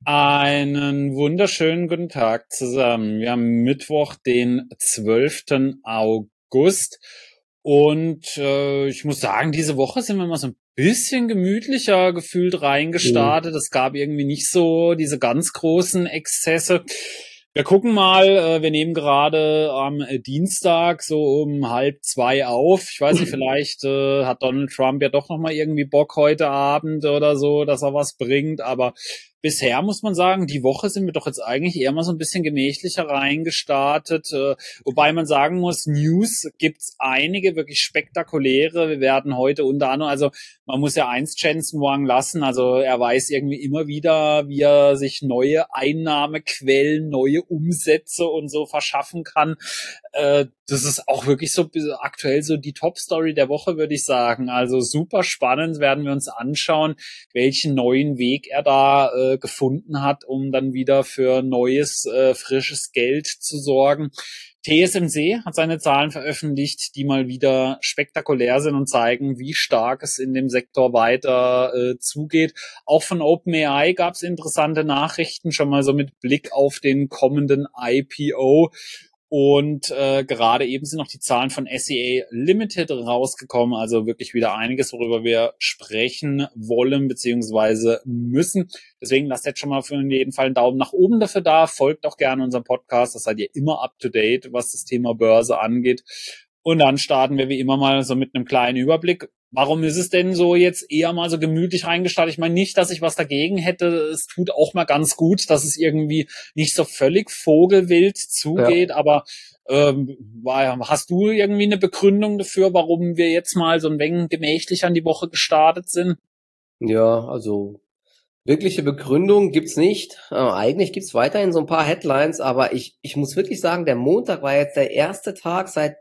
Einen wunderschönen guten Tag zusammen. Wir haben Mittwoch, den 12. August. Und ich muss sagen, diese Woche sind wir mal so ein bisschen gemütlicher gefühlt reingestartet. Es gab irgendwie nicht so diese ganz großen Exzesse. Wir gucken mal, wir nehmen gerade am Dienstag so um 1:30 auf. Ich weiß nicht, vielleicht hat Donald Trump ja doch nochmal irgendwie Bock heute Abend oder so, dass er was bringt. Aber bisher muss man sagen, die Woche sind wir doch jetzt eigentlich eher mal so ein bisschen gemächlicher reingestartet. Wobei man sagen muss, News gibt's einige wirklich spektakuläre. Wir werden heute unter anderem, also man muss ja eins Jensen Huang lassen, also er weiß irgendwie immer wieder, wie er sich neue Einnahmequellen, neue Umsätze und so verschaffen kann. Das ist auch wirklich so aktuell so die Top-Story der Woche, würde ich sagen. Also super spannend, werden wir uns anschauen, welchen neuen Weg er da gefunden hat, um dann wieder für neues, frisches Geld zu sorgen. TSMC hat seine Zahlen veröffentlicht, die mal wieder spektakulär sind und zeigen, wie stark es in dem Sektor weiter zugeht. Auch von OpenAI gab es interessante Nachrichten, schon mal so mit Blick auf den kommenden IPO. Und gerade eben sind noch die Zahlen von SEA Limited rausgekommen, also wirklich wieder einiges, worüber wir sprechen wollen beziehungsweise müssen. Deswegen lasst jetzt schon mal für jeden Fall einen Daumen nach oben dafür da. Folgt auch gerne unserem Podcast, das seid ihr immer up to date, was das Thema Börse angeht. Und dann starten wir wie immer mal so mit einem kleinen Überblick. Warum ist es denn so jetzt eher mal so gemütlich reingestartet? Ich meine nicht, dass ich was dagegen hätte. Es tut auch mal ganz gut, dass es irgendwie nicht so völlig vogelwild zugeht. Ja. Aber hast du irgendwie eine Begründung dafür, warum wir jetzt mal so ein wenig gemächlich an die Woche gestartet sind? Ja, also wirkliche Begründung gibt's nicht. Eigentlich gibt's weiterhin so ein paar Headlines, aber ich muss wirklich sagen, der Montag war jetzt der erste Tag seit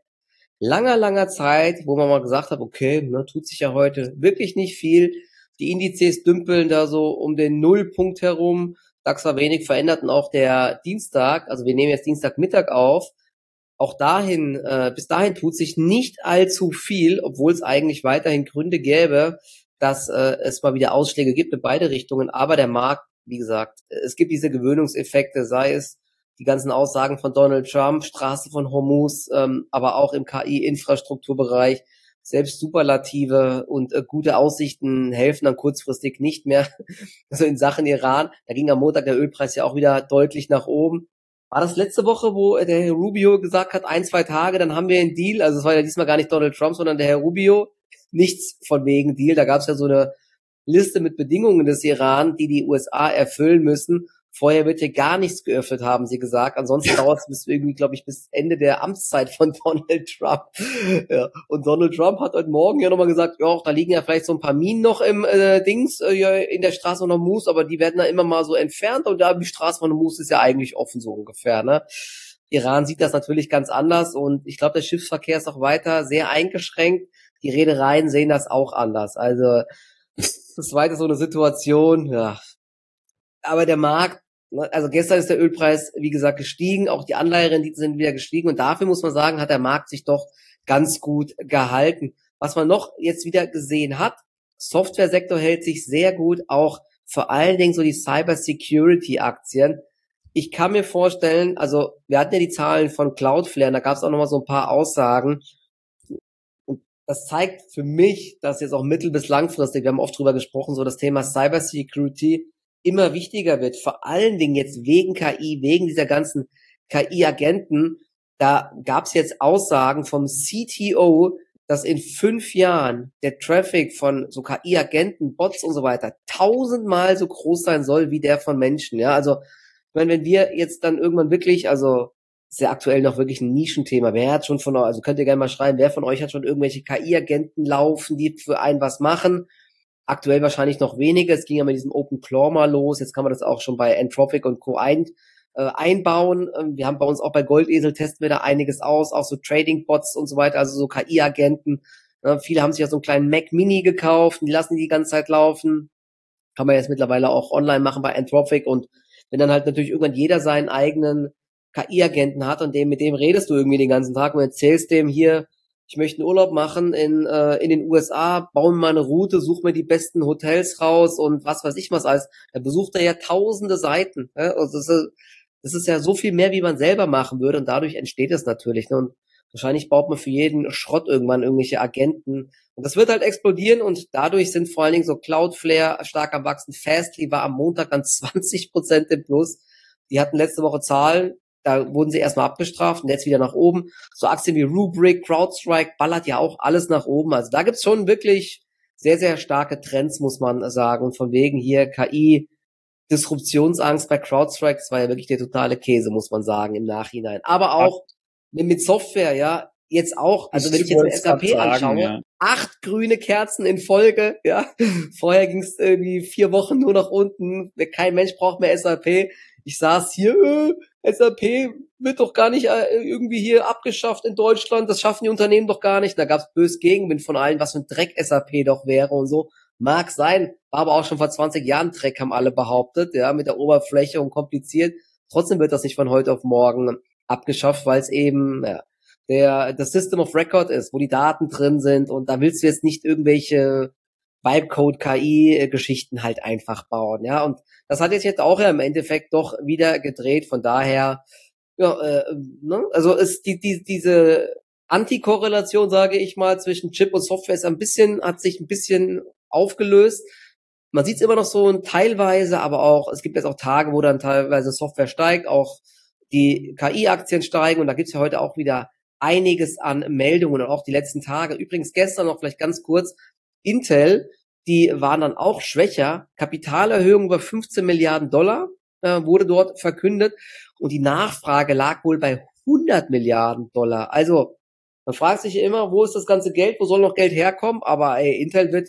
langer Zeit, wo man mal gesagt hat, okay, ne, tut sich ja heute wirklich nicht viel. Die Indizes dümpeln da so um den Nullpunkt herum. DAX war wenig verändert und auch der Dienstag, also wir nehmen jetzt Dienstagmittag auf, auch dahin, bis dahin tut sich nicht allzu viel, obwohl es eigentlich weiterhin Gründe gäbe, dass es mal wieder Ausschläge gibt in beide Richtungen. Aber der Markt, wie gesagt, es gibt diese Gewöhnungseffekte, sei es die ganzen Aussagen von Donald Trump, Straße von Hormuz, aber auch im KI-Infrastrukturbereich, selbst Superlative und gute Aussichten helfen dann kurzfristig nicht mehr. Also in Sachen Iran, da ging am Montag der Ölpreis ja auch wieder deutlich nach oben. War das letzte Woche, wo der Herr Rubio gesagt hat, 1-2 Tage, dann haben wir einen Deal? Also es war ja diesmal gar nicht Donald Trump, sondern der Herr Rubio. Nichts von wegen Deal. Da gab es ja so eine Liste mit Bedingungen des Iran, die USA erfüllen müssen. Vorher wird hier gar nichts geöffnet, haben sie gesagt. Ansonsten dauert es bis irgendwie, glaube ich, bis Ende der Amtszeit von Donald Trump. Ja. Und Donald Trump hat heute Morgen ja nochmal gesagt, ja, da liegen ja vielleicht so ein paar Minen noch im Dings in der Straße von Hormuz, aber die werden da immer mal so entfernt und da die Straße von Hormuz ist ja eigentlich offen so ungefähr, ne? Iran sieht das natürlich ganz anders und ich glaube, der Schiffsverkehr ist auch weiter sehr eingeschränkt. Die Reedereien sehen das auch anders. Also das ist weiter so eine Situation, ja. Aber der Markt, also gestern ist der Ölpreis, wie gesagt, gestiegen, auch die Anleiherenditen sind wieder gestiegen und dafür muss man sagen, hat der Markt sich doch ganz gut gehalten. Was man noch jetzt wieder gesehen hat, Softwaresektor hält sich sehr gut, auch vor allen Dingen so die Cyber-Security-Aktien. Ich kann mir vorstellen, also wir hatten ja die Zahlen von Cloudflare, da gab es auch nochmal so ein paar Aussagen. Und das zeigt für mich, dass jetzt auch mittel- bis langfristig, wir haben oft drüber gesprochen, so das Thema Cyber-Security immer wichtiger wird, vor allen Dingen jetzt wegen KI, wegen dieser ganzen KI-Agenten. Da gab es jetzt Aussagen vom CTO, dass in 5 Jahren der Traffic von so KI-Agenten, Bots und so weiter 1000-mal so groß sein soll wie der von Menschen. Ja, also ich meine, wenn wir jetzt dann irgendwann wirklich, also ist ja aktuell noch wirklich ein Nischenthema. Wer hat schon von euch, also könnt ihr gerne mal schreiben, wer von euch hat schon irgendwelche KI-Agenten laufen, die für einen was machen? Aktuell wahrscheinlich noch weniger. Es ging ja mit diesem Open Claw mal los. Jetzt kann man das auch schon bei Anthropic und Co. einbauen. Wir haben bei uns auch bei Goldesel testen wir da einiges aus, auch so Trading-Bots und so weiter, also so KI-Agenten. Viele haben sich ja so einen kleinen Mac Mini gekauft und die lassen die ganze Zeit laufen. Kann man jetzt mittlerweile auch online machen bei Anthropic und wenn dann halt natürlich irgendwann jeder seinen eigenen KI-Agenten hat und mit dem redest du irgendwie den ganzen Tag und erzählst dem hier, ich möchte einen Urlaub machen in den USA, baue mir mal eine Route, suche mir die besten Hotels raus und was weiß ich was alles. Da besucht er ja tausende Seiten. Ja? Also das ist ja so viel mehr, wie man selber machen würde und dadurch entsteht es natürlich. Ne? Und wahrscheinlich baut man für jeden Schrott irgendwann irgendwelche Agenten. Und das wird halt explodieren und dadurch sind vor allen Dingen so Cloudflare stark am Wachsen. Fastly war am Montag dann 20% im Plus. Die hatten letzte Woche Zahlen, da wurden sie erstmal abgestraft und jetzt wieder nach oben. So Aktien wie Rubrik, CrowdStrike ballert ja auch alles nach oben. Also da gibt's schon wirklich sehr, sehr starke Trends, muss man sagen. Und von wegen hier KI, Disruptionsangst bei CrowdStrike, das war ja wirklich der totale Käse, muss man sagen, im Nachhinein. Aber auch mit Software, ja, jetzt auch, also wenn ich jetzt eine SAP anschaue, ja. 8 grüne Kerzen in Folge, ja. Vorher ging es irgendwie 4 Wochen nur nach unten, kein Mensch braucht mehr SAP. Ich saß hier, SAP wird doch gar nicht irgendwie hier abgeschafft in Deutschland, das schaffen die Unternehmen doch gar nicht. Da gab's bös Gegenwind von allen, was für ein Dreck SAP doch wäre und so. Mag sein, war aber auch schon vor 20 Jahren Dreck, haben alle behauptet, ja, mit der Oberfläche und kompliziert. Trotzdem wird das nicht von heute auf morgen abgeschafft, weil es eben das System of Record ist, wo die Daten drin sind und da willst du jetzt nicht irgendwelche Vibe-Code KI-Geschichten halt einfach bauen, ja, und das hat jetzt auch ja im Endeffekt doch wieder gedreht, von daher, ja, ne? Also ist diese Antikorrelation, sage ich mal, zwischen Chip und Software ist hat sich ein bisschen aufgelöst. Man sieht es immer noch so teilweise, aber auch, es gibt jetzt auch Tage, wo dann teilweise Software steigt, auch die KI-Aktien steigen und da gibt's ja heute auch wieder einiges an Meldungen und auch die letzten Tage. Übrigens gestern noch vielleicht ganz kurz, Intel, die waren dann auch schwächer. Kapitalerhöhung über 15 Milliarden Dollar wurde dort verkündet und die Nachfrage lag wohl bei 100 Milliarden Dollar. Also man fragt sich immer, wo ist das ganze Geld, wo soll noch Geld herkommen? Aber Intel wird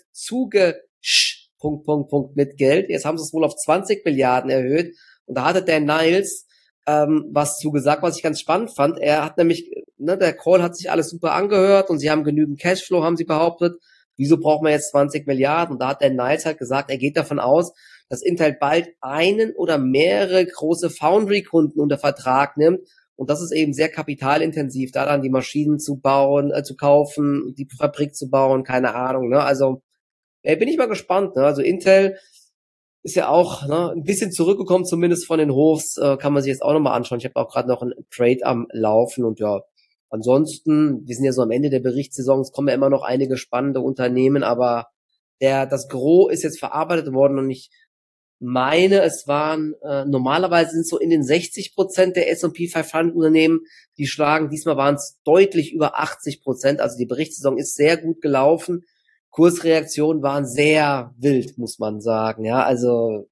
mit Geld. Jetzt haben sie es wohl auf 20 Milliarden erhöht und da hatte der Niles was zugesagt, was ich ganz spannend fand. Er hat nämlich, der Call hat sich alles super angehört und sie haben genügend Cashflow, haben sie behauptet. Wieso braucht man jetzt 20 Milliarden? Und da hat der Niles halt gesagt, er geht davon aus, dass Intel bald einen oder mehrere große Foundry-Kunden unter Vertrag nimmt. Und das ist eben sehr kapitalintensiv, da dann die Maschinen zu bauen, zu kaufen, die Fabrik zu bauen, keine Ahnung. Ne? Also bin ich mal gespannt. Ne? Also Intel ist ja auch ein bisschen zurückgekommen, zumindest von den Hochs, kann man sich jetzt auch nochmal anschauen. Ich habe auch gerade noch einen Trade am Laufen und ja, ansonsten, wir sind ja so am Ende der Berichtssaison, es kommen ja immer noch einige spannende Unternehmen, aber das Gros ist jetzt verarbeitet worden und ich meine, es waren, normalerweise sind es so in den 60% der S&P 500 Unternehmen, die schlagen, diesmal waren es deutlich über 80%, also die Berichtssaison ist sehr gut gelaufen. Kursreaktionen waren sehr wild, muss man sagen, ja, also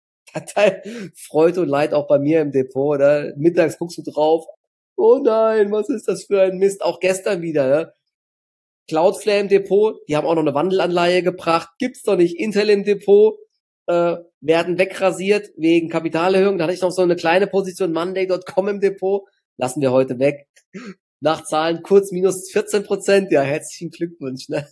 Freude und Leid auch bei mir im Depot, oder? Mittags guckst du drauf, oh nein, was ist das für ein Mist, auch gestern wieder, ne? Cloudflare im Depot, die haben auch noch eine Wandelanleihe gebracht, gibt's doch nicht, Intel im Depot, werden wegrasiert wegen Kapitalerhöhung, da hatte ich noch so eine kleine Position, Monday.com im Depot, lassen wir heute weg. Nach Zahlen kurz minus 14%, ja, herzlichen Glückwunsch, ne?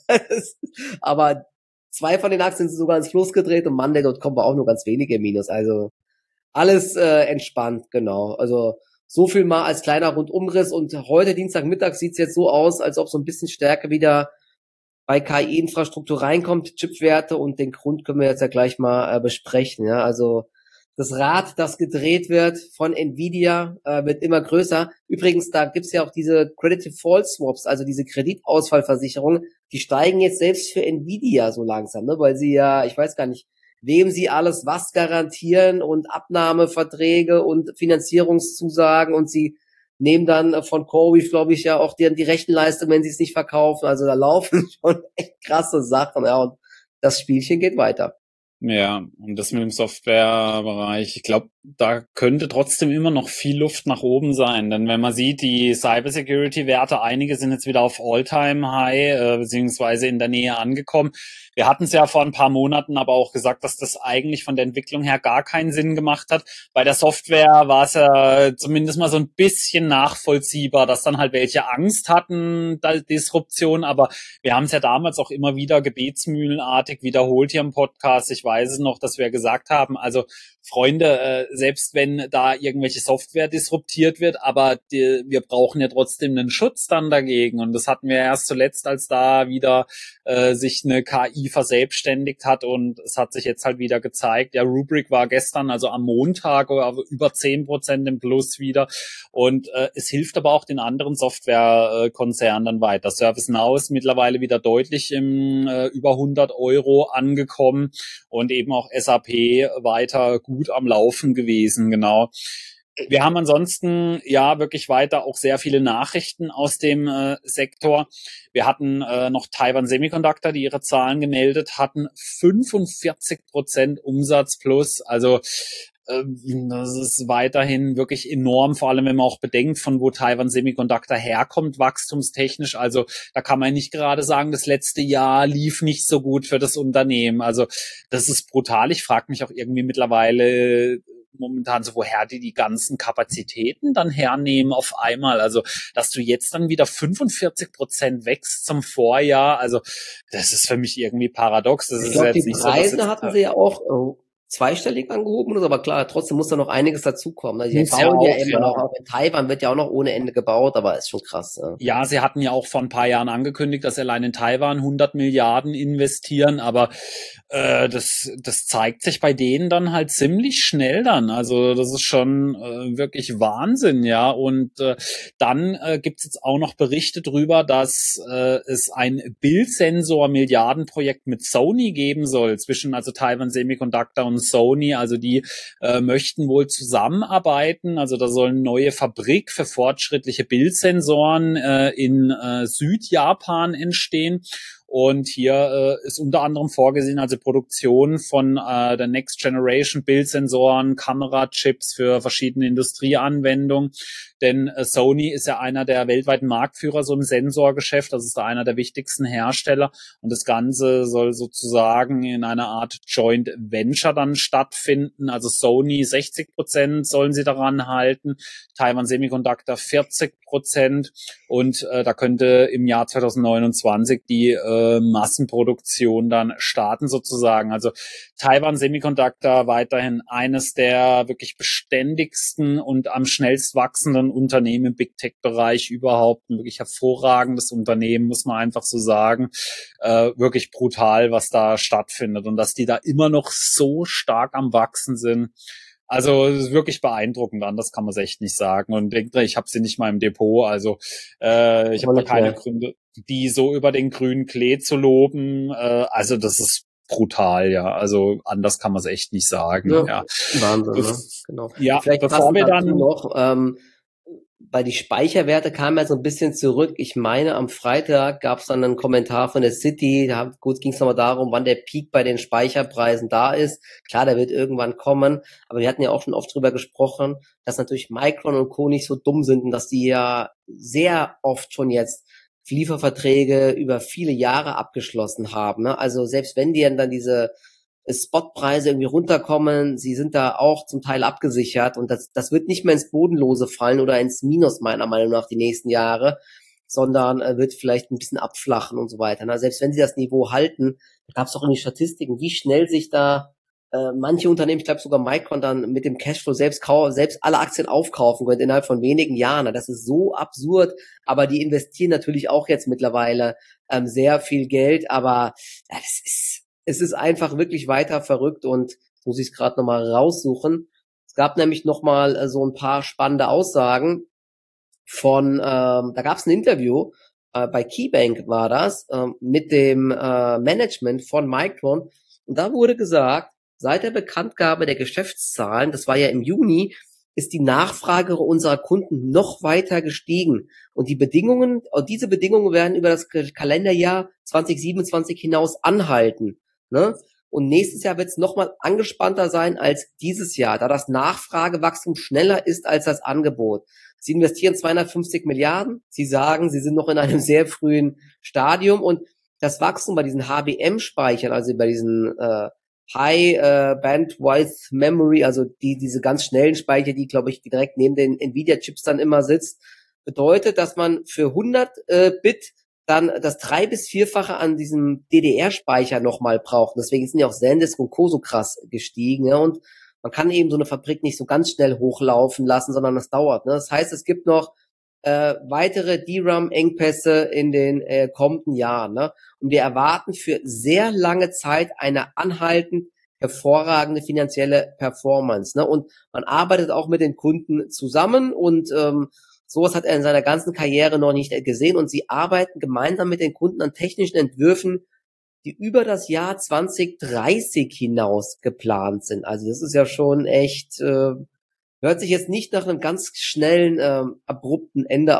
Aber 2 von den Aktien sind sogar ins Plus gedreht und Monday.com war auch nur ganz wenige im Minus, also alles entspannt, genau. Also so viel mal als kleiner Rundumriss und heute Dienstagmittag sieht's jetzt so aus, als ob so ein bisschen Stärke wieder bei KI-Infrastruktur reinkommt, Chipwerte und den Grund können wir jetzt ja gleich mal besprechen, ja, also das Rad, das gedreht wird von Nvidia, wird immer größer. Übrigens, da gibt's ja auch diese Credit Default Swaps, also diese Kreditausfallversicherungen, die steigen jetzt selbst für Nvidia so langsam, ne? Weil sie ja, ich weiß gar nicht, wem sie alles was garantieren und Abnahmeverträge und Finanzierungszusagen und sie nehmen dann von CoreWeave, glaube ich, ja auch die Rechenleistung, wenn sie es nicht verkaufen. Also da laufen schon echt krasse Sachen, ja, und das Spielchen geht weiter. Ja, und das mit dem Softwarebereich, ich glaube, da könnte trotzdem immer noch viel Luft nach oben sein, denn wenn man sieht, die Cybersecurity-Werte, einige sind jetzt wieder auf All-Time-High, beziehungsweise in der Nähe angekommen. Wir hatten es ja vor ein paar Monaten aber auch gesagt, dass das eigentlich von der Entwicklung her gar keinen Sinn gemacht hat. Bei der Software war es ja zumindest mal so ein bisschen nachvollziehbar, dass dann halt welche Angst hatten, Disruption, aber wir haben es ja damals auch immer wieder gebetsmühlenartig wiederholt hier im Podcast. Ich weiß es noch, dass wir gesagt haben, also Freunde, selbst wenn da irgendwelche Software disruptiert wird, aber wir brauchen ja trotzdem einen Schutz dann dagegen. Und das hatten wir erst zuletzt, als da wieder sich eine KI verselbstständigt hat, und es hat sich jetzt halt wieder gezeigt, ja, Rubrik war gestern, also am Montag, über 10% im Plus wieder, und es hilft aber auch den anderen Softwarekonzernen dann weiter. ServiceNow ist mittlerweile wieder deutlich im über 100 Euro angekommen und eben auch SAP weiter gut am Laufen gewesen, genau. Wir haben ansonsten ja wirklich weiter auch sehr viele Nachrichten aus dem Sektor. Wir hatten noch Taiwan Semiconductor, die ihre Zahlen gemeldet hatten, 45% Umsatz plus, also das ist weiterhin wirklich enorm, vor allem wenn man auch bedenkt, von wo Taiwan Semiconductor herkommt, wachstumstechnisch. Also da kann man nicht gerade sagen, das letzte Jahr lief nicht so gut für das Unternehmen. Also das ist brutal. Ich frage mich auch irgendwie mittlerweile momentan so, woher die ganzen Kapazitäten dann hernehmen auf einmal. Also, dass du jetzt dann wieder 45% wächst zum Vorjahr, also das ist für mich irgendwie paradox. Das Ich ist glaube, jetzt die nicht Preise so, hatten sie ja auch zweistellig angehoben, aber klar, trotzdem muss da noch einiges dazukommen. Also die muss ja bauen ja auch, immer noch, auch in Taiwan wird ja auch noch ohne Ende gebaut, aber ist schon krass. Ja. Ja, sie hatten ja auch vor ein paar Jahren angekündigt, dass sie allein in Taiwan 100 Milliarden investieren, aber das zeigt sich bei denen dann halt ziemlich schnell dann. Also das ist schon wirklich Wahnsinn, ja. Und dann gibt's jetzt auch noch Berichte drüber, dass es ein Bildsensor-Milliardenprojekt mit Sony geben soll, zwischen also Taiwan Semiconductor und Sony. Also die möchten wohl zusammenarbeiten. Also da soll eine neue Fabrik für fortschrittliche Bildsensoren in Südjapan entstehen. Und hier ist unter anderem vorgesehen, also Produktion von der Next Generation Bildsensoren, Kamerachips für verschiedene Industrieanwendungen. Denn Sony ist ja einer der weltweiten Marktführer so im Sensorgeschäft. Das ist da einer der wichtigsten Hersteller. Und das Ganze soll sozusagen in einer Art Joint Venture dann stattfinden. Also Sony 60% sollen sie daran halten, Taiwan Semiconductor 40%. Und da könnte im Jahr 2029 die Massenproduktion dann starten sozusagen. Also Taiwan Semiconductor weiterhin eines der wirklich beständigsten und am schnellst wachsenden Unternehmen im Big Tech Bereich überhaupt. Ein wirklich hervorragendes Unternehmen, muss man einfach so sagen. Wirklich brutal, was da stattfindet, und dass die da immer noch so stark am Wachsen sind. Also es ist wirklich beeindruckend, anders kann man es echt nicht sagen. Und denkt, ich habe sie nicht mal im Depot. Also ich habe da keine Gründe, die so über den grünen Klee zu loben. Also das ist brutal, ja. Also anders kann man es echt nicht sagen. Ja. Wahnsinn, ne? Genau. Ja, vielleicht bevor wir dann noch, weil die Speicherwerte kamen ja so ein bisschen zurück. Ich meine, am Freitag gab es dann einen Kommentar von der City. Gut, ging es nochmal darum, wann der Peak bei den Speicherpreisen da ist. Klar, der wird irgendwann kommen. Aber wir hatten ja auch schon oft drüber gesprochen, dass natürlich Micron und Co. nicht so dumm sind und dass die ja sehr oft schon jetzt Lieferverträge über viele Jahre abgeschlossen haben. Ne? Also selbst wenn die dann diese Spotpreise irgendwie runterkommen, sie sind da auch zum Teil abgesichert, und das wird nicht mehr ins Bodenlose fallen oder ins Minus meiner Meinung nach die nächsten Jahre, sondern wird vielleicht ein bisschen abflachen und so weiter. Na, selbst wenn sie das Niveau halten, da gab es auch in den Statistiken, wie schnell sich da manche Unternehmen, ich glaube sogar Micron, dann mit dem Cashflow selbst alle Aktien aufkaufen können innerhalb von wenigen Jahren. Das ist so absurd, aber die investieren natürlich auch jetzt mittlerweile sehr viel Geld, aber es ist einfach wirklich weiter verrückt, und muss ich es gerade nochmal raussuchen. Es gab nämlich nochmal so ein paar spannende Aussagen von, da gab es ein Interview, bei KeyBank war das, mit dem Management von Micron, und da wurde gesagt, seit der Bekanntgabe der Geschäftszahlen, das war ja im Juni, ist die Nachfrage unserer Kunden noch weiter gestiegen. Und diese Bedingungen werden über das Kalenderjahr 2027 hinaus anhalten. Ne? Und nächstes Jahr wird es nochmal angespannter sein als dieses Jahr, da das Nachfragewachstum schneller ist als das Angebot. Sie investieren 250 Milliarden. Sie sagen, sie sind noch in einem sehr frühen Stadium, und das Wachstum bei diesen HBM-Speichern, also bei diesen High Bandwidth Memory, also diese ganz schnellen Speicher, die, glaube ich, direkt neben den Nvidia-Chips dann immer sitzt, bedeutet, dass man für 100 Bit dann das 3- bis 4-fache an diesem DDR-Speicher nochmal braucht. Deswegen sind ja auch SanDisk und Co. so krass gestiegen. Ja? Und man kann eben so eine Fabrik nicht so ganz schnell hochlaufen lassen, sondern das dauert. Ne? Das heißt, es gibt noch weitere DRAM-Engpässe in den kommenden Jahren. Ne? Und wir erwarten für sehr lange Zeit eine anhaltend hervorragende finanzielle Performance. Ne? Und man arbeitet auch mit den Kunden zusammen und sowas hat er in seiner ganzen Karriere noch nicht gesehen. Und sie arbeiten gemeinsam mit den Kunden an technischen Entwürfen, die über das Jahr 2030 hinaus geplant sind. Also das ist ja schon echt, hört sich jetzt nicht nach einem ganz schnellen, abrupten Ende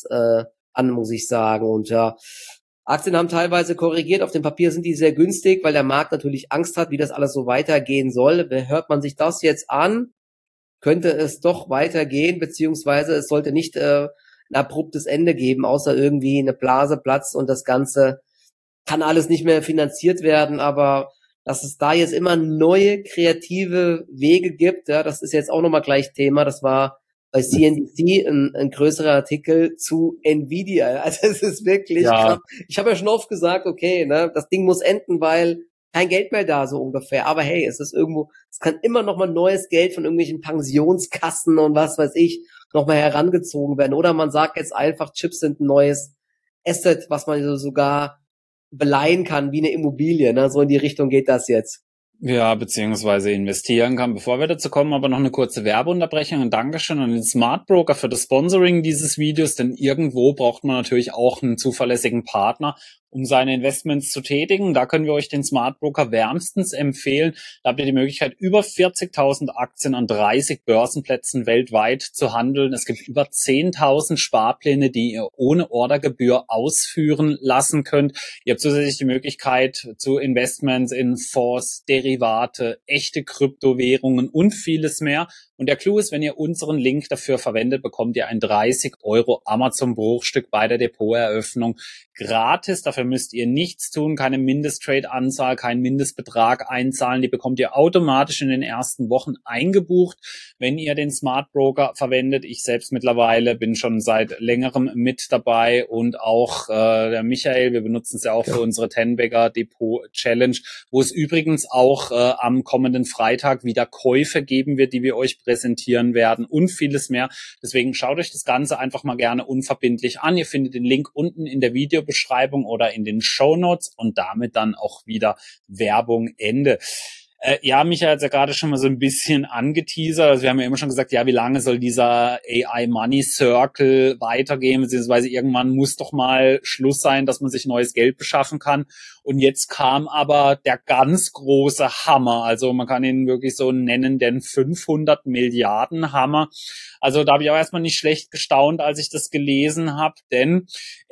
an, muss ich sagen. Und ja, Aktien haben teilweise korrigiert. Auf dem Papier sind die sehr günstig, weil der Markt natürlich Angst hat, wie das alles so weitergehen soll. Hört man sich das jetzt an, könnte es doch weitergehen, beziehungsweise es sollte nicht ein abruptes Ende geben, außer irgendwie eine Blase platzt und das Ganze kann alles nicht mehr finanziert werden, aber dass es da jetzt immer neue kreative Wege gibt, ja, das ist jetzt auch nochmal gleich Thema. Das war bei CNBC ein größerer Artikel zu Nvidia. Also es ist wirklich krass. Ich habe ja schon oft gesagt, okay, ne, das Ding muss enden, weil kein Geld mehr da, so ungefähr. Aber hey, es ist irgendwo, es kann immer noch mal neues Geld von irgendwelchen Pensionskassen und was weiß ich noch mal herangezogen werden. Oder man sagt jetzt einfach, Chips sind ein neues Asset, was man sogar beleihen kann wie eine Immobilie. Ne? So in die Richtung geht das jetzt. Ja, beziehungsweise investieren kann. Bevor wir dazu kommen, aber noch eine kurze Werbeunterbrechung. Und Dankeschön an den Smart Broker für das Sponsoring dieses Videos, denn irgendwo braucht man natürlich auch einen zuverlässigen Partner, um seine Investments zu tätigen. Da können wir euch den Smart Broker wärmstens empfehlen. Da habt ihr die Möglichkeit, über 40.000 Aktien an 30 Börsenplätzen weltweit zu handeln. Es gibt über 10.000 Sparpläne, die ihr ohne Ordergebühr ausführen lassen könnt. Ihr habt zusätzlich die Möglichkeit zu Investments in Fonds, Derivate, echte Kryptowährungen und vieles mehr. Und der Clou ist, wenn ihr unseren Link dafür verwendet, bekommt ihr ein 30 € Amazon-Bruchstück bei der Depoteröffnung gratis. Dafür müsst ihr nichts tun, keine Mindesttrade-Anzahl, keinen Mindestbetrag einzahlen. Die bekommt ihr automatisch in den ersten Wochen eingebucht, wenn ihr den Smart Broker verwendet. Ich selbst mittlerweile bin schon seit längerem mit dabei und auch der Michael, wir benutzen es ja auch für unsere Tenbagger Depot Challenge, wo es übrigens auch am kommenden Freitag wieder Käufe geben wird, die wir euch präsentieren werden und vieles mehr. Deswegen schaut euch das Ganze einfach mal gerne unverbindlich an. Ihr findet den Link unten in der Videobeschreibung oder in den Shownotes und damit dann auch wieder Werbung Ende. Ja, Michael hat ja gerade schon mal so ein bisschen angeteasert. Also wir haben ja immer schon gesagt, ja, wie lange soll dieser AI Money Circle weitergehen, beziehungsweise irgendwann muss doch mal Schluss sein, dass man sich neues Geld beschaffen kann. Und jetzt kam aber der ganz große Hammer. Also man kann ihn wirklich so nennen, den 500 Milliarden Hammer. Also da habe ich auch erstmal nicht schlecht gestaunt, als ich das gelesen habe, denn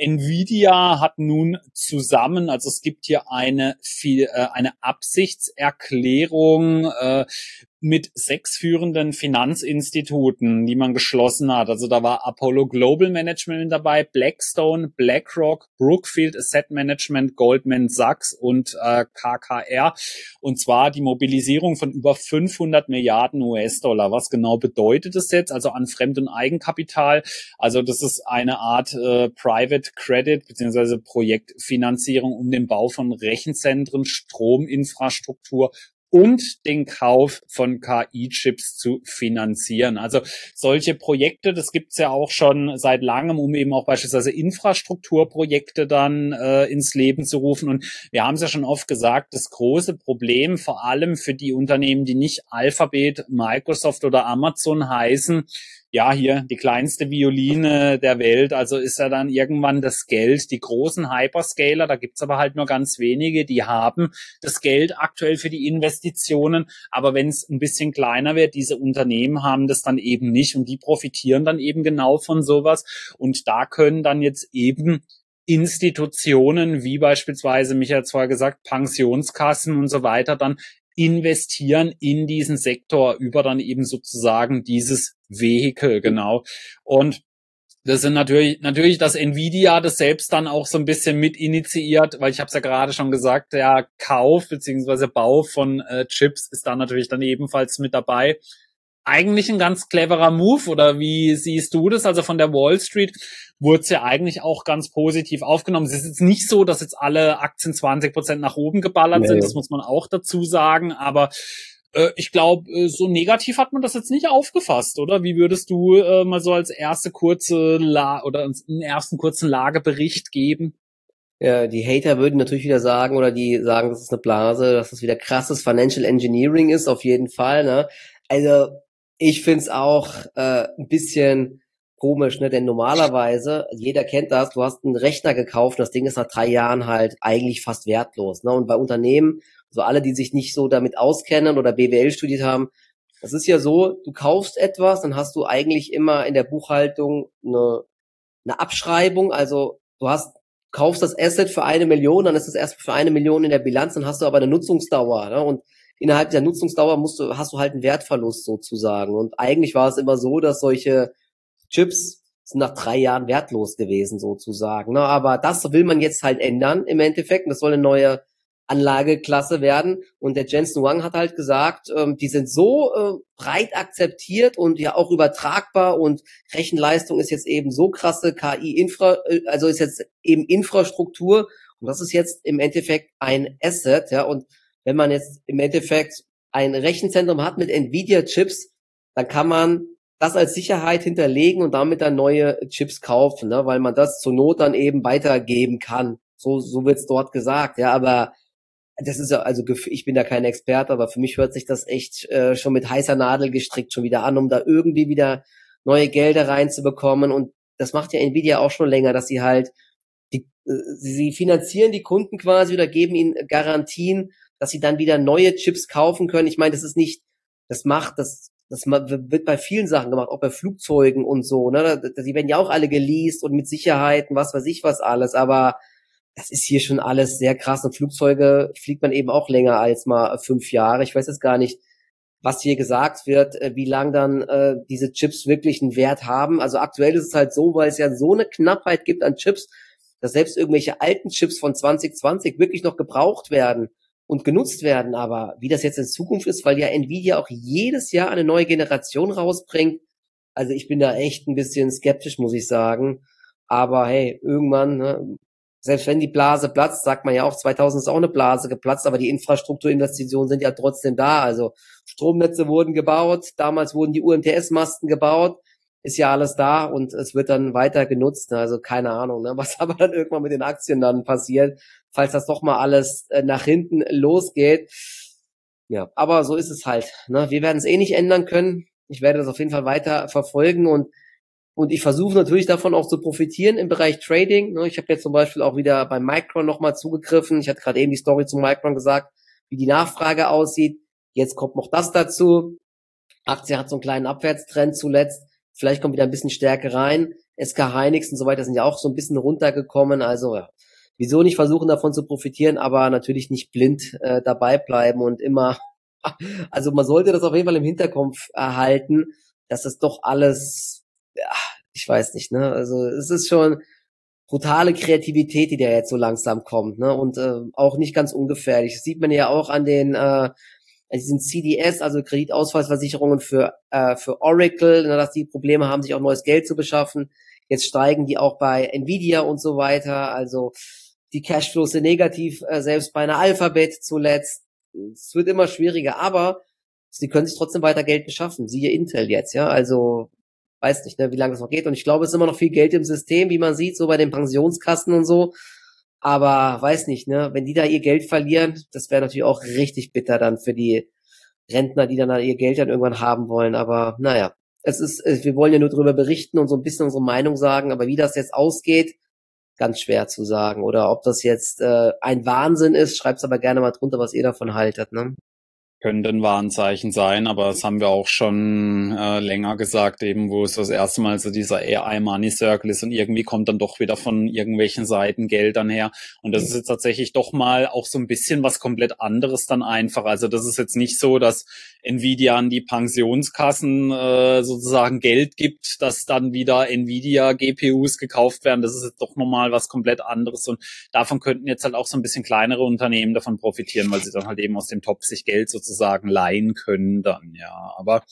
Nvidia hat nun zusammen, also es gibt hier eine Absichtserklärung mit 6 führenden Finanzinstituten, die man geschlossen hat. Also da war Apollo Global Management dabei, Blackstone, BlackRock, Brookfield Asset Management, Goldman Sachs und KKR. Und zwar die Mobilisierung von über 500 Milliarden US-Dollar. Was genau bedeutet das jetzt? Also an Fremd- und Eigenkapital. Also das ist eine Art Private Credit bzw. Projektfinanzierung um den Bau von Rechenzentren, Strominfrastruktur und den Kauf von KI-Chips zu finanzieren. Also solche Projekte, das gibt's ja auch schon seit langem, um eben auch beispielsweise Infrastrukturprojekte dann ins Leben zu rufen. Und wir haben es ja schon oft gesagt, das große Problem, vor allem für die Unternehmen, die nicht Alphabet, Microsoft oder Amazon heißen, ja, hier die kleinste Violine der Welt, also ist ja dann irgendwann das Geld. Die großen Hyperscaler, da gibt's aber halt nur ganz wenige, die haben das Geld aktuell für die Investitionen. Aber wenn es ein bisschen kleiner wird, diese Unternehmen haben das dann eben nicht und die profitieren dann eben genau von sowas. Und da können dann jetzt eben Institutionen wie beispielsweise, Michael hat vorher gesagt, Pensionskassen und so weiter dann investieren in diesen Sektor über dann eben sozusagen dieses Vehikel, genau. Und das sind natürlich, dass Nvidia das selbst dann auch so ein bisschen mit initiiert, weil ich habe es ja gerade schon gesagt, der Kauf beziehungsweise Bau von Chips ist da natürlich dann ebenfalls mit dabei. Eigentlich ein ganz cleverer Move, oder wie siehst du das? Also von der Wall Street wurde es ja eigentlich auch ganz positiv aufgenommen. Es ist jetzt nicht so, dass jetzt alle Aktien 20% nach oben geballert sind, das muss man auch dazu sagen, aber Ich glaube, so negativ hat man das jetzt nicht aufgefasst, oder? Wie würdest du mal so als erste kurze oder einen ersten kurzen Lagebericht geben? Ja, die Hater würden natürlich wieder sagen, oder die sagen, das ist eine Blase, dass das wieder krasses Financial Engineering ist, auf jeden Fall, ne? Also, ich find's auch ein bisschen komisch, ne? Denn normalerweise, jeder kennt das, du hast einen Rechner gekauft, das Ding ist nach 3 Jahren halt eigentlich fast wertlos, ne? Und bei Unternehmen, so alle, die sich nicht so damit auskennen oder BWL studiert haben, das ist ja so, du kaufst etwas, dann hast du eigentlich immer in der Buchhaltung eine Abschreibung, also kaufst das Asset für 1 Million, dann ist es erst für 1 Million in der Bilanz, dann hast du aber eine Nutzungsdauer, ne? Und innerhalb der Nutzungsdauer hast du halt einen Wertverlust sozusagen. Und eigentlich war es immer so, dass solche Chips sind nach 3 Jahren wertlos gewesen sozusagen, ne? Aber das will man jetzt halt ändern im Endeffekt. Und das soll eine neue Anlageklasse werden. Und der Jensen Huang hat halt gesagt, die sind so breit akzeptiert und ja auch übertragbar, und Rechenleistung ist jetzt eben so krasse also ist jetzt eben Infrastruktur, und das ist jetzt im Endeffekt ein Asset, ja. Und wenn man jetzt im Endeffekt ein Rechenzentrum hat mit Nvidia-Chips, dann kann man das als Sicherheit hinterlegen und damit dann neue Chips kaufen, ne, weil man das zur Not dann eben weitergeben kann. So wird's dort gesagt, ja, aber das ist ja, also ich bin da kein Experte, aber für mich hört sich das echt schon mit heißer Nadel gestrickt schon wieder an, um da irgendwie wieder neue Gelder reinzubekommen. Und das macht ja Nvidia auch schon länger, dass sie halt sie finanzieren die Kunden quasi oder geben ihnen Garantien, dass sie dann wieder neue Chips kaufen können. Ich meine, das ist nicht, das wird bei vielen Sachen gemacht, auch bei Flugzeugen und so, ne? Die werden ja auch alle geleast und mit Sicherheiten, was weiß ich was alles, aber das ist hier schon alles sehr krass. Und Flugzeuge fliegt man eben auch länger als mal 5 Jahre. Ich weiß jetzt gar nicht, was hier gesagt wird, wie lang dann diese Chips wirklich einen Wert haben. Also aktuell ist es halt so, weil es ja so eine Knappheit gibt an Chips, dass selbst irgendwelche alten Chips von 2020 wirklich noch gebraucht werden und genutzt werden. Aber wie das jetzt in Zukunft ist, weil ja Nvidia auch jedes Jahr eine neue Generation rausbringt, also ich bin da echt ein bisschen skeptisch, muss ich sagen. Aber hey, irgendwann, ne, selbst wenn die Blase platzt, sagt man ja auch, 2000 ist auch eine Blase geplatzt, aber die Infrastrukturinvestitionen sind ja trotzdem da. Also Stromnetze wurden gebaut, damals wurden die UMTS-Masten gebaut, ist ja alles da und es wird dann weiter genutzt. Also keine Ahnung, ne, was aber dann irgendwann mit den Aktien dann passiert, falls das doch mal alles nach hinten losgeht. Ja, aber so ist es halt, ne? Wir werden es eh nicht ändern können. Ich werde das auf jeden Fall weiter verfolgen, und ich versuche natürlich davon auch zu profitieren im Bereich Trading. Ich habe jetzt zum Beispiel auch wieder bei Micron nochmal zugegriffen. Ich hatte gerade eben die Story zu Micron gesagt, wie die Nachfrage aussieht. Jetzt kommt noch das dazu. Aktie hat so einen kleinen Abwärtstrend zuletzt. Vielleicht kommt wieder ein bisschen Stärke rein. SK Hynix und so weiter sind ja auch so ein bisschen runtergekommen. Also ja, wieso nicht versuchen, davon zu profitieren, aber natürlich nicht blind dabei bleiben und immer, also man sollte das auf jeden Fall im Hinterkopf erhalten, dass das doch alles, ja, ich weiß nicht, ne? Also es ist schon brutale Kreativität, die da jetzt so langsam kommt, ne? Und auch nicht ganz ungefährlich. Das sieht man ja auch an diesen CDS, also Kreditausfallsversicherungen für Oracle, ne, dass die Probleme haben, sich auch neues Geld zu beschaffen. Jetzt steigen die auch bei Nvidia und so weiter. Also die Cashflows sind negativ, selbst bei einer Alphabet zuletzt. Es wird immer schwieriger, aber sie können sich trotzdem weiter Geld beschaffen. Siehe Intel jetzt, ja. Also weiß nicht, ne, wie lange das noch geht. Und ich glaube, es ist immer noch viel Geld im System, wie man sieht, so bei den Pensionskassen und so. Aber weiß nicht, ne, wenn die da ihr Geld verlieren, das wäre natürlich auch richtig bitter dann für die Rentner, die dann ihr Geld dann irgendwann haben wollen. Aber naja, wir wollen ja nur darüber berichten und so ein bisschen unsere Meinung sagen. Aber wie das jetzt ausgeht, ganz schwer zu sagen. Oder ob das jetzt ein Wahnsinn ist, schreibt's aber gerne mal drunter, was ihr davon haltet, ne? Könnte ein Warnzeichen sein, aber das haben wir auch schon länger gesagt, eben wo es das erste Mal so dieser AI Money Circle ist und irgendwie kommt dann doch wieder von irgendwelchen Seiten Geld dann her. Und das ist jetzt tatsächlich doch mal auch so ein bisschen was komplett anderes dann einfach. Also das ist jetzt nicht so, dass Nvidia an die Pensionskassen sozusagen Geld gibt, dass dann wieder Nvidia GPUs gekauft werden. Das ist jetzt doch nochmal was komplett anderes. Und davon könnten jetzt halt auch so ein bisschen kleinere Unternehmen davon profitieren, weil sie dann halt eben aus dem Topf sich Geld sozusagen leihen können dann, ja. Aber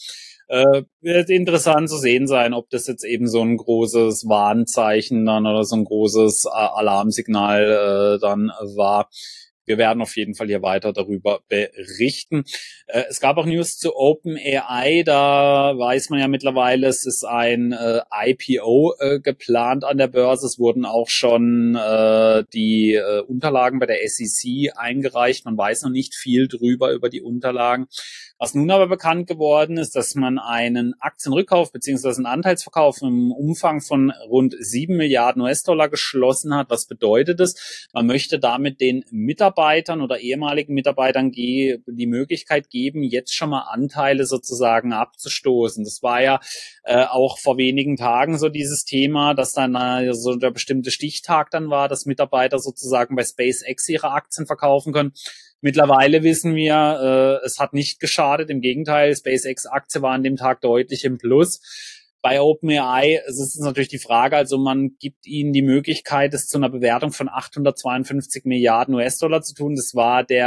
wird interessant zu sehen sein, ob das jetzt eben so ein großes Warnzeichen dann oder so ein großes Alarmsignal dann war. wir werden auf jeden Fall hier weiter darüber berichten. Es gab auch News zu OpenAI, da weiß man ja mittlerweile, es ist ein IPO geplant an der Börse. Es wurden auch schon die Unterlagen bei der SEC eingereicht. Man weiß noch nicht viel drüber über die Unterlagen. Was nun aber bekannt geworden ist, dass man einen Aktienrückkauf bzw. einen Anteilsverkauf im Umfang von rund 7 Milliarden US-Dollar geschlossen hat. Was bedeutet es? Man möchte damit den Mitarbeitern oder ehemaligen Mitarbeitern die Möglichkeit geben, jetzt schon mal Anteile sozusagen abzustoßen. Das war ja auch vor wenigen Tagen so dieses Thema, dass dann so der bestimmte Stichtag dann war, dass Mitarbeiter sozusagen bei SpaceX ihre Aktien verkaufen können. Mittlerweile wissen wir, es hat nicht geschadet. Im Gegenteil, SpaceX-Aktie war an dem Tag deutlich im Plus. Bei OpenAI ist es natürlich die Frage, also man gibt ihnen die Möglichkeit, es zu einer Bewertung von 852 Milliarden US-Dollar zu tun. Das war die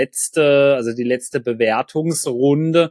letzte Bewertungsrunde.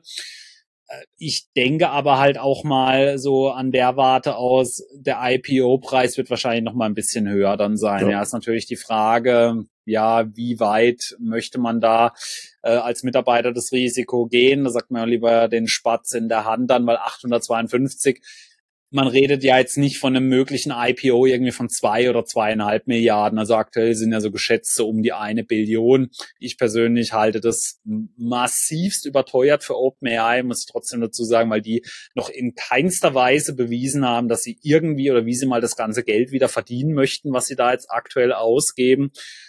Ich denke aber halt auch mal so an der Warte aus, der IPO-Preis wird wahrscheinlich noch mal ein bisschen höher dann sein. Ja, ist natürlich die Frage, ja, wie weit möchte man da als Mitarbeiter das Risiko gehen? Da sagt man ja lieber den Spatz in der Hand dann, weil 852, man redet ja jetzt nicht von einem möglichen IPO irgendwie von 2 oder 2,5 Milliarden. Also aktuell sind ja so geschätzt so um die 1 Billion. Ich persönlich halte das massivst überteuert für OpenAI, muss ich trotzdem dazu sagen, weil die noch in keinster Weise bewiesen haben, dass sie irgendwie oder wie sie mal das ganze Geld wieder verdienen möchten, was sie da jetzt aktuell ausgeben.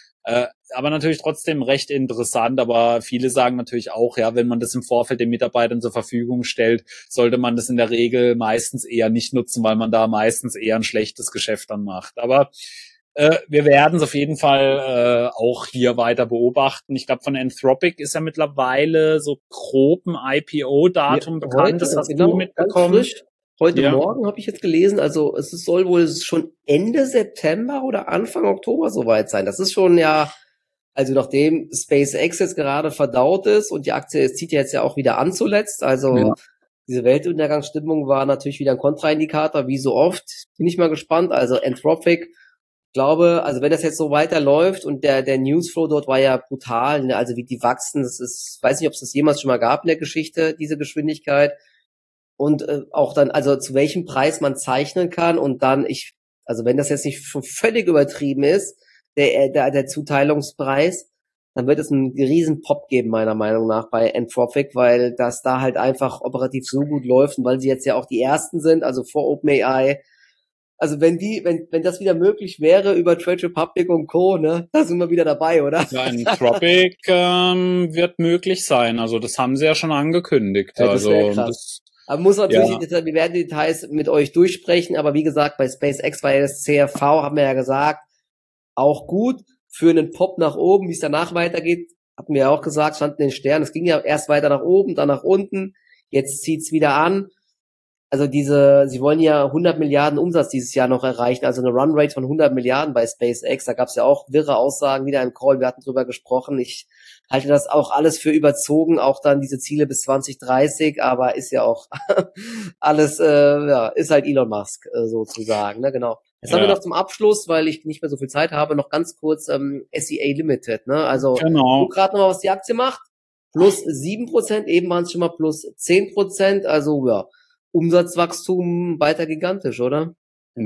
Aber natürlich trotzdem recht interessant, aber viele sagen natürlich auch, ja, wenn man das im Vorfeld den Mitarbeitern zur Verfügung stellt, sollte man das in der Regel meistens eher nicht nutzen, weil man da meistens eher ein schlechtes Geschäft dann macht. Aber wir werden es auf jeden Fall auch hier weiter beobachten. Ich glaube, von Anthropic ist ja mittlerweile so grob ein IPO-Datum bekannt. Das hast du mitbekommen. Heute Morgen habe ich jetzt gelesen, also soll wohl schon Ende September oder Anfang Oktober soweit sein. Das ist schon ja, also nachdem SpaceX jetzt gerade verdaut ist und die Aktie, es zieht ja jetzt ja auch wieder an zuletzt, also diese Weltuntergangsstimmung war natürlich wieder ein Kontraindikator, wie so oft. Bin ich mal gespannt. Also Anthropic, glaube, also wenn das jetzt so weiterläuft und der Newsflow dort war ja brutal, ne? Also wie die wachsen, das ist, weiß nicht, ob es das jemals schon mal gab in der Geschichte, diese Geschwindigkeit. Und auch dann, also zu welchem Preis man zeichnen kann und dann, also wenn das jetzt nicht schon völlig übertrieben ist, der Zuteilungspreis, dann wird es einen riesen Pop geben, meiner Meinung nach, bei Anthropic, weil das da halt einfach operativ so gut läuft und weil sie jetzt ja auch die Ersten sind, also vor OpenAI. Also wenn das wieder möglich wäre über Trade Republic und Co., ne, da sind wir wieder dabei, oder? Ja, Anthropic wird möglich sein. Also das haben sie ja schon angekündigt. Ja, das wäre krass. Aber muss natürlich, wir werden die Details mit euch durchsprechen, aber wie gesagt, bei SpaceX war ja das CRV, haben wir ja gesagt, auch gut für einen Pop nach oben, wie es danach weitergeht, hatten wir ja auch gesagt, stand in den Sternen, es ging ja erst weiter nach oben, dann nach unten, jetzt zieht's wieder an. Also sie wollen ja 100 Milliarden Umsatz dieses Jahr noch erreichen, also eine Runrate von 100 Milliarden bei SpaceX. Da gab es ja auch wirre Aussagen wieder im Call, wir hatten drüber gesprochen. Ich halte das auch alles für überzogen, auch dann diese Ziele bis 2030, aber ist ja auch alles, ist halt Elon Musk sozusagen, ne, genau. Jetzt haben wir noch zum Abschluss, weil ich nicht mehr so viel Zeit habe, noch ganz kurz SEA Limited, ne, also guck gerade noch mal, was die Aktie macht. Plus 7%, eben waren es schon mal plus 10%, also ja, Umsatzwachstum weiter gigantisch, oder?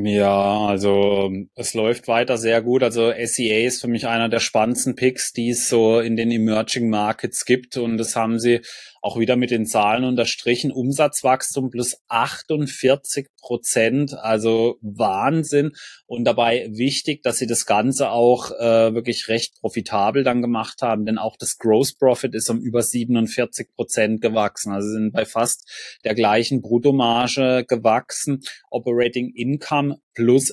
Ja, also es läuft weiter sehr gut. Also SEA ist für mich einer der spannendsten Picks, die es so in den Emerging Markets gibt. Und das haben sie auch wieder mit den Zahlen unterstrichen. Umsatzwachstum plus 48%, also Wahnsinn. Und dabei wichtig, dass sie das Ganze auch wirklich recht profitabel dann gemacht haben. Denn auch das Gross Profit ist um über 47% gewachsen. Also sind bei fast der gleichen Bruttomarge gewachsen. Operating Income plus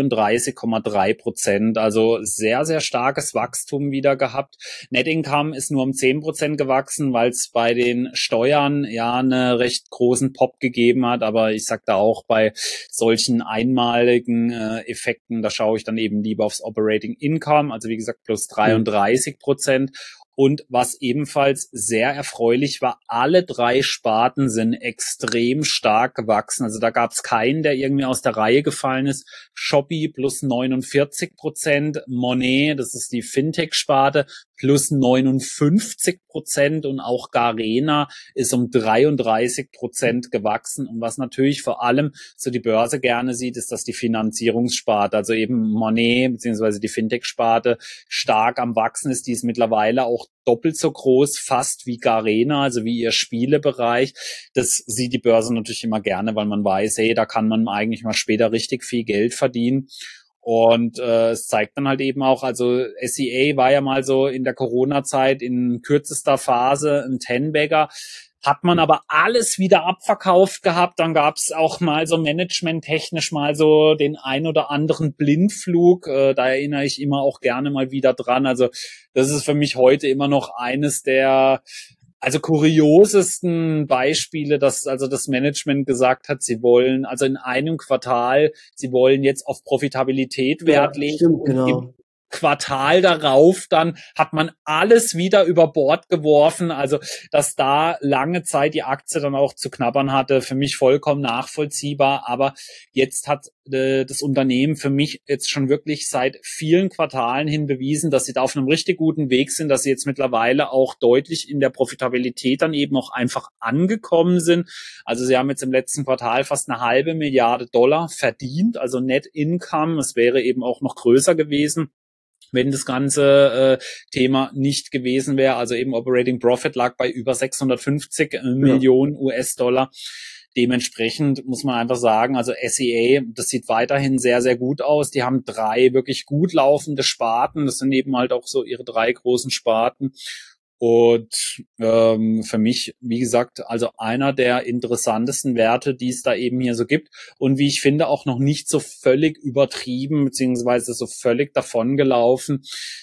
33,3%. Also sehr, sehr starkes Wachstum wieder gehabt. Net Income ist nur um 10% gewachsen, weil es bei den Steuern ja einen recht großen Pop gegeben hat. Aber ich sag da auch bei solchen einmaligen Effekten, da schaue ich dann eben lieber aufs Operating Income. Also wie gesagt plus 33%. Und was ebenfalls sehr erfreulich war, alle 3 Sparten sind extrem stark gewachsen. Also da gab es keinen, der irgendwie aus der Reihe gefallen ist. Shopee plus 49%, Monet, das ist die Fintech-Sparte, plus 59% und auch Garena ist um 33% gewachsen. Und was natürlich vor allem so die Börse gerne sieht, ist, dass die Finanzierungssparte, also eben Monet beziehungsweise die Fintech-Sparte stark am Wachsen ist. Die ist mittlerweile auch doppelt so groß, fast wie Garena, also wie ihr Spielebereich. Das sieht die Börse natürlich immer gerne, weil man weiß, hey, da kann man eigentlich mal später richtig viel Geld verdienen. Und es zeigt dann halt eben auch, also SEA war ja mal so in der Corona-Zeit in kürzester Phase ein Ten-Bagger, hat man aber alles wieder abverkauft gehabt. Dann gab es auch mal so managementtechnisch mal so den ein oder anderen Blindflug. Da erinnere ich immer auch gerne mal wieder dran. Also das ist für mich heute immer noch eines der kuriosesten Beispiele, dass also das Management gesagt hat, sie wollen also in einem Quartal, sie wollen jetzt auf Profitabilität Wert legen. Stimmt, genau. Im Quartal darauf dann hat man alles wieder über Bord geworfen, also dass da lange Zeit die Aktie dann auch zu knabbern hatte, für mich vollkommen nachvollziehbar, aber jetzt hat das Unternehmen für mich jetzt schon wirklich seit vielen Quartalen hin bewiesen, dass sie da auf einem richtig guten Weg sind, dass sie jetzt mittlerweile auch deutlich in der Profitabilität dann eben auch einfach angekommen sind. Also sie haben jetzt im letzten Quartal fast eine halbe Milliarde Dollar verdient, also Net Income, es wäre eben auch noch größer gewesen, wenn das ganze Thema nicht gewesen wäre. Also eben Operating Profit lag bei über 650 Millionen US-Dollar. Dementsprechend muss man einfach sagen, also SEA, das sieht weiterhin sehr, sehr gut aus. Die haben 3 wirklich gut laufende Sparten. Das sind eben halt auch so ihre 3 großen Sparten. Und für mich, wie gesagt, also einer der interessantesten Werte, die es da eben hier so gibt und wie ich finde auch noch nicht so völlig übertrieben beziehungsweise so völlig davongelaufen.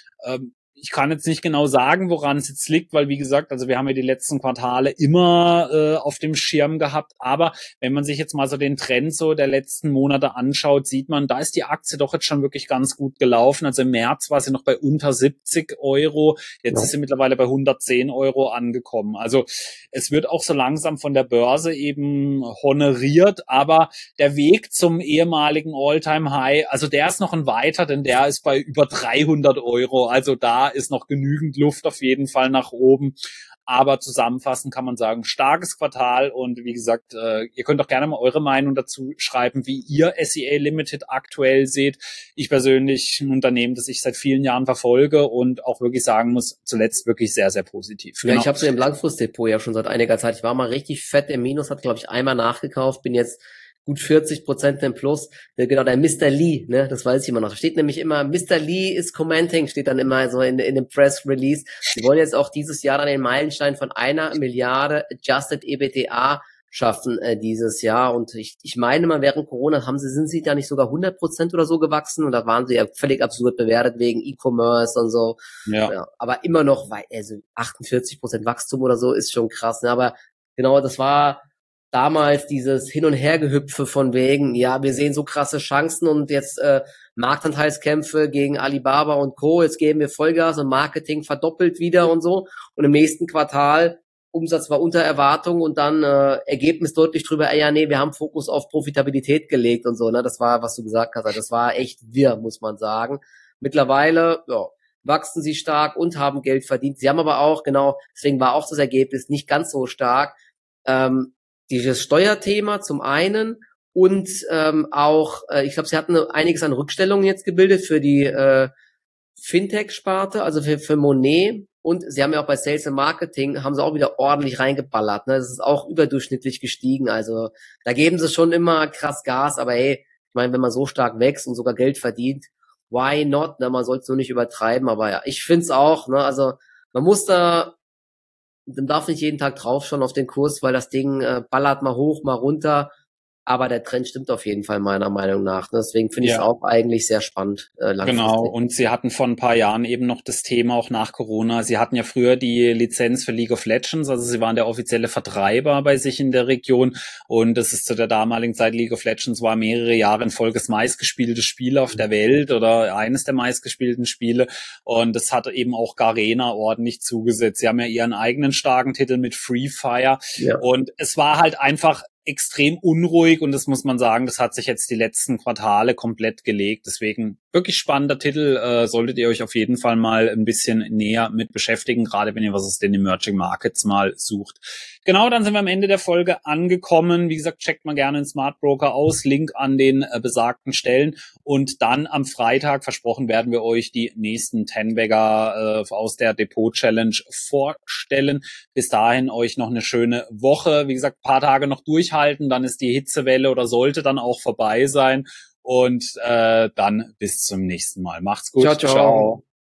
Ich kann jetzt nicht genau sagen, woran es jetzt liegt, weil wie gesagt, also wir haben ja die letzten Quartale immer auf dem Schirm gehabt, aber wenn man sich jetzt mal so den Trend so der letzten Monate anschaut, sieht man, da ist die Aktie doch jetzt schon wirklich ganz gut gelaufen. Also im März war sie noch bei unter 70 Euro, jetzt ist sie mittlerweile bei 110 Euro angekommen. Also es wird auch so langsam von der Börse eben honoriert, aber der Weg zum ehemaligen All-Time-High, also der ist noch ein weiter, denn der ist bei über 300 Euro, also da ist noch genügend Luft auf jeden Fall nach oben. Aber zusammenfassend kann man sagen, starkes Quartal und wie gesagt, ihr könnt auch gerne mal eure Meinung dazu schreiben, wie ihr SEA Limited aktuell seht. Ich persönlich ein Unternehmen, das ich seit vielen Jahren verfolge und auch wirklich sagen muss, zuletzt wirklich sehr, sehr positiv. Ja, ich habe sie im Langfristdepot ja schon seit einiger Zeit. Ich war mal richtig fett im Minus, hat glaube ich einmal nachgekauft, bin jetzt gut 40% im Plus. Genau, der Mr. Lee, ne, das weiß ich immer noch. Da steht nämlich immer, Mr. Lee is commenting, steht dann immer so in dem Press Release. Die wollen jetzt auch dieses Jahr dann den Meilenstein von 1 Milliarde Adjusted EBITDA schaffen dieses Jahr. Und ich meine mal, während Corona sind sie da nicht sogar 100% oder so gewachsen und da waren sie ja völlig absurd bewertet wegen E-Commerce und so. Ja, aber immer noch, also 48% Wachstum oder so ist schon krass. Ne? Aber genau, das war damals dieses Hin- und Hergehüpfe von wegen, ja, wir sehen so krasse Chancen und jetzt Marktanteilskämpfe gegen Alibaba und Co. Jetzt geben wir Vollgas und Marketing verdoppelt wieder und so. Und im nächsten Quartal Umsatz war unter Erwartung und dann Ergebnis deutlich drüber, ja, nee, wir haben Fokus auf Profitabilität gelegt und so. Ne, das war, was du gesagt hast, das war echt wirr, muss man sagen. Mittlerweile, ja, wachsen sie stark und haben Geld verdient. Sie haben aber auch, genau, deswegen war auch das Ergebnis nicht ganz so stark. Dieses Steuerthema zum einen und auch, ich glaube, sie hatten einiges an Rückstellungen jetzt gebildet für die Fintech-Sparte, also für Monet. Und sie haben ja auch bei Sales and Marketing, haben sie auch wieder ordentlich reingeballert. Ne? Das ist auch überdurchschnittlich gestiegen. Also da geben sie schon immer krass Gas. Aber hey, ich meine, wenn man so stark wächst und sogar Geld verdient, why not? Ne? Man soll es nur nicht übertreiben. Aber ja, ich find's auch. Ne? Also man muss da, man darf nicht jeden Tag draufschauen auf den Kurs, weil das Ding ballert mal hoch, mal runter. Aber der Trend stimmt auf jeden Fall meiner Meinung nach. Deswegen finde ich es auch eigentlich sehr spannend. Genau, und sie hatten vor ein paar Jahren eben noch das Thema, auch nach Corona, sie hatten ja früher die Lizenz für League of Legends, also sie waren der offizielle Vertreiber bei sich in der Region und das ist zu der damaligen Zeit, League of Legends war mehrere Jahre in Folge das meistgespielte Spiel auf der Welt oder eines der meistgespielten Spiele und das hat eben auch Garena ordentlich zugesetzt. Sie haben ja ihren eigenen starken Titel mit Free Fire und es war halt einfach extrem unruhig und das muss man sagen, das hat sich jetzt die letzten Quartale komplett gelegt. Deswegen wirklich spannender Titel, solltet ihr euch auf jeden Fall mal ein bisschen näher mit beschäftigen, gerade wenn ihr was aus den Emerging Markets mal sucht. Genau, dann sind wir am Ende der Folge angekommen. Wie gesagt, checkt mal gerne den Smart Broker aus, Link an den besagten Stellen und dann am Freitag, versprochen, werden wir euch die nächsten 10-Bagger aus der Depot Challenge vorstellen. Bis dahin euch noch eine schöne Woche. Wie gesagt, paar Tage noch durchhalten, dann ist die Hitzewelle oder sollte dann auch vorbei sein. Und dann bis zum nächsten Mal. Macht's gut. Ciao, ciao.